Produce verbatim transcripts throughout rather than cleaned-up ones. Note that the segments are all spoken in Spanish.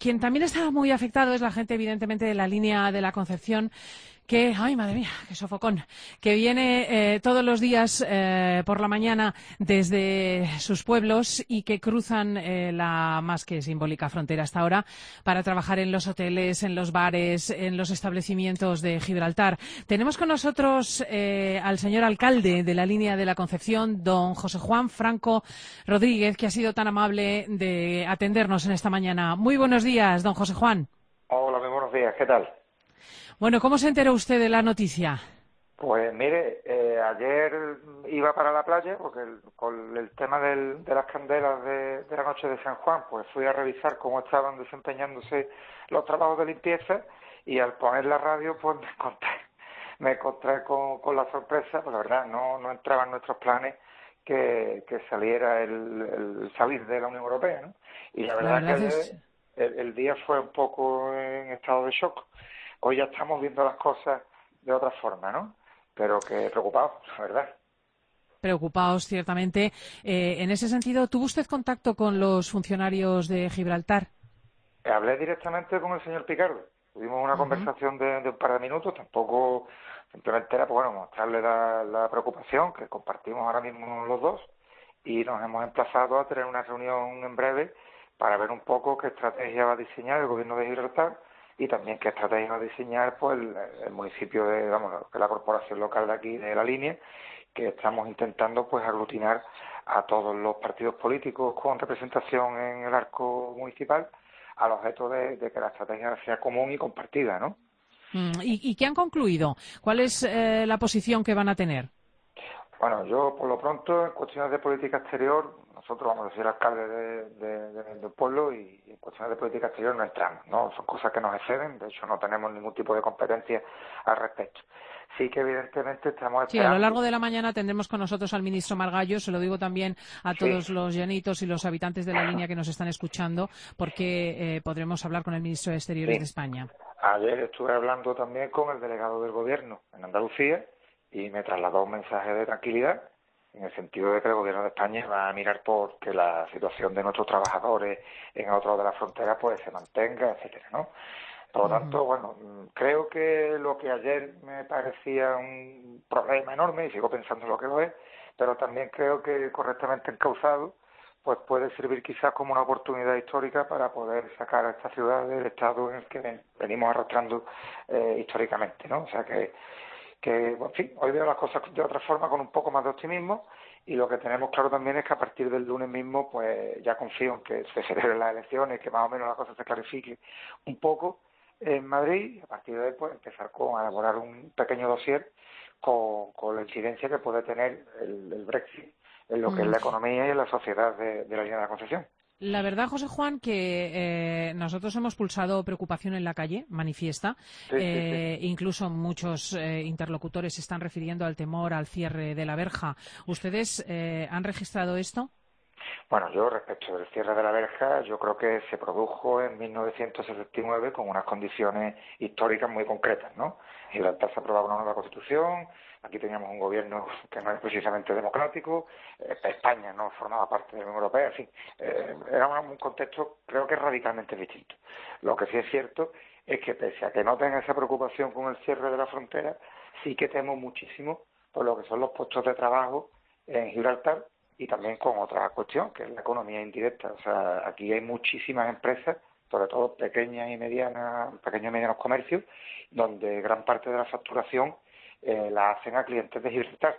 quien también está muy afectado es la gente, evidentemente, de la línea de la Concepción, que, ay, madre mía, qué sofocón, que viene eh, todos los días eh, por la mañana desde sus pueblos y que cruzan eh, la más que simbólica frontera hasta ahora para trabajar en los hoteles, en los bares, en los establecimientos de Gibraltar. Tenemos con nosotros eh, al señor alcalde de la línea de la Concepción, don José Juan Franco Rodríguez, que ha sido tan amable de atendernos en esta mañana. Muy buenos días, don José Juan. Hola, muy buenos días, ¿qué tal? Bueno, ¿cómo se enteró usted de la noticia? Pues mire, eh, ayer iba para la playa porque el- con el tema del- de las candelas de, de la noche de San Juan, pues fui a revisar cómo estaban desempeñándose los trabajos de limpieza y al poner la radio, pues me encontré, me encontré con, con la sorpresa, pues la verdad no, no entraba en nuestros planes que, que saliera el, el salir de la Unión Europea, ¿no? Y la La verdad que verdad ayer es... el, el día fue un poco en estado de shock. Hoy ya estamos viendo las cosas de otra forma, ¿no? Pero que preocupados, la verdad. Preocupados, ciertamente. Eh, en ese sentido, ¿tuvo usted contacto con los funcionarios de Gibraltar? Hablé directamente con el señor Picardo. Tuvimos una Ujú. conversación de, de un par de minutos, tampoco simplemente era, pues bueno, mostrarle la, la preocupación que compartimos ahora mismo los dos y nos hemos emplazado a tener una reunión en breve para ver un poco qué estrategia va a diseñar el gobierno de Gibraltar y también qué estrategia va a diseñar pues el, el municipio de, vamos, que es la corporación local de aquí de la línea, que estamos intentando pues aglutinar a todos los partidos políticos con representación en el arco municipal al objeto de, de que la estrategia sea común y compartida, ¿no? Mm, ¿Y, y qué han concluido? ¿Cuál es eh, la posición que van a tener? Bueno, yo por lo pronto en cuestiones de política exterior, nosotros vamos a ser alcalde de, de- de- del pueblo y en cuestiones de política exterior no entramos, ¿no? Son cosas que nos exceden, de hecho no tenemos ningún tipo de competencia al respecto. Sí que evidentemente estamos Sí, a lo esperando, largo de la mañana tendremos con nosotros al ministro Margallo. Se lo digo también a sí, todos los llanitos y los habitantes de la línea que nos están escuchando, porque eh, podremos hablar con el ministro de Exteriores de sí. España. Ayer estuve hablando también con el delegado del gobierno en Andalucía y me trasladó un mensaje de tranquilidad en el sentido de que el gobierno de España va a mirar por que la situación de nuestros trabajadores en otro lado de la frontera pues se mantenga, etcétera, ¿no? Por lo Ujú. tanto, bueno, mm, creo que lo que ayer me parecía un problema enorme, y sigo pensando lo que lo es, pero también creo que correctamente encauzado, pues puede servir quizás como una oportunidad histórica para poder sacar a esta ciudad del estado en el que ven- venimos arrastrando eh, históricamente, ¿no? O sea que, que, bueno, en fin, hoy veo las cosas de otra forma con un poco más de optimismo y lo que tenemos claro también es que a partir del lunes mismo, pues ya confío en que se celebren las elecciones, que más o menos la cosa se clarifique un poco en Madrid y a partir de ahí pues empezar con a elaborar un pequeño dossier con, con la incidencia que puede tener el, el Brexit en lo que es Mm. la economía y en la sociedad de, de la línea de la Concepción. La verdad, José Juan, que eh, nosotros hemos pulsado preocupación en la calle, manifiesta. Sí, sí, sí. Eh, incluso muchos eh, interlocutores se están refiriendo al temor al cierre de la verja. ¿Ustedes eh, han registrado esto? Bueno, yo respecto del cierre de la verja, yo creo que se produjo en mil novecientos setenta y nueve con unas condiciones históricas muy concretas, ¿no? En Gibraltar se aprobaba una nueva constitución, aquí teníamos un gobierno que no es precisamente democrático, eh, España no formaba parte de la Unión Europea, en fin, eh, era un un contexto creo que radicalmente distinto. Lo que sí es cierto es que pese a que no tenga esa preocupación con el cierre de la frontera, sí que temo muchísimo por lo que son los puestos de trabajo en Gibraltar y también con otra cuestión, que es la economía indirecta. O sea, aquí hay muchísimas empresas, sobre todo pequeñas y medianas, pequeños y medianos comercios, donde gran parte de la facturación eh, la hacen a clientes de Gibraltar.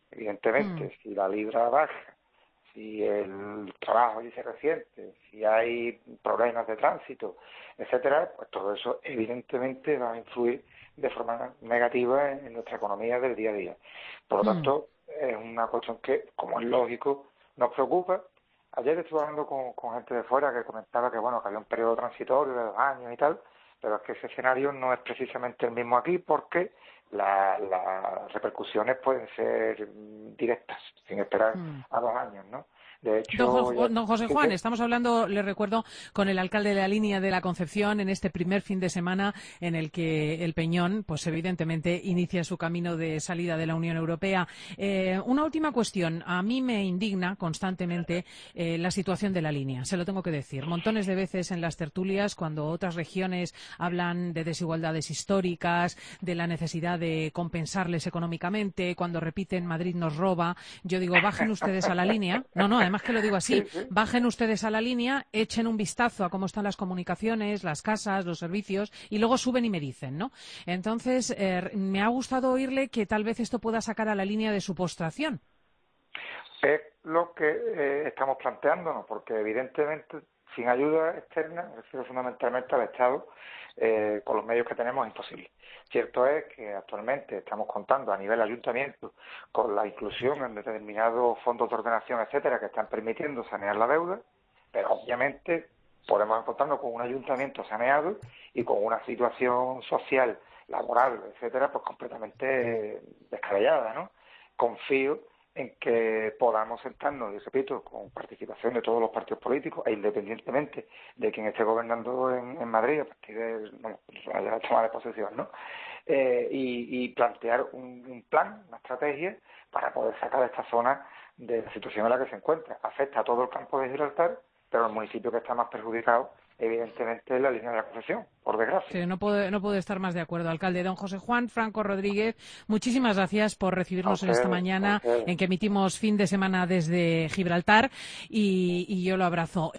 Mm. Evidentemente, si la libra baja, si el trabajo dice reciente, si hay problemas de tránsito, etcétera, pues todo eso evidentemente va a influir de forma negativa en, en nuestra economía del día a día. Por lo Mm. tanto, es una cuestión que, como es lógico, nos preocupa. Ayer estuve hablando con, con gente de fuera que comentaba que bueno que había un periodo transitorio de dos años y tal, pero es que ese escenario no es precisamente el mismo aquí porque la- las repercusiones pueden ser mm, directas, sin esperar Mm. a dos años, ¿no? De hecho, Don, ya... don José Juan, estamos hablando, le recuerdo, con el alcalde de la línea de la Concepción en este primer fin de semana en el que el Peñón, pues evidentemente, inicia su camino de salida de la Unión Europea. Eh, una última cuestión. A mí me indigna constantemente eh, la situación de la línea, se lo tengo que decir. Montones de veces en las tertulias, cuando otras regiones hablan de desigualdades históricas, de la necesidad de compensarles económicamente, cuando repiten Madrid nos roba, yo digo, bajen ustedes a la línea. No, no, además que lo digo así, bajen ustedes a la línea, echen un vistazo a cómo están las comunicaciones, las casas, los servicios, y luego suben y me dicen, ¿no? Entonces, eh, me ha gustado oírle que tal vez esto pueda sacar a la línea de su postración. Es lo que eh, estamos planteándonos, porque evidentemente sin ayuda externa, me refiero fundamentalmente al Estado, eh, con los medios que tenemos es imposible. Cierto es que actualmente estamos contando a nivel ayuntamiento con la inclusión en determinados fondos de ordenación, etcétera, que están permitiendo sanear la deuda, pero obviamente podemos encontrarnos con un ayuntamiento saneado y con una situación social, laboral, etcétera, pues completamente descabellada, ¿no? Confío en que podamos sentarnos, y repito, con participación de todos los partidos políticos, e independientemente de quien esté gobernando en, en Madrid, a partir de, bueno, la toma de posesión, ¿no? Eh, y, y plantear un, un plan, una estrategia, para poder sacar a esta zona de la situación en la que se encuentra. Afecta a todo el campo de Gibraltar, pero el municipio que está más perjudicado, evidentemente, es la línea de la Concepción, por desgracia. Sí, no puedo, no puedo estar más de acuerdo, alcalde. Don José Juan Franco Rodríguez, muchísimas gracias por recibirnos Okay, en esta mañana okay. en que emitimos fin de semana desde Gibraltar y, y yo lo abrazo.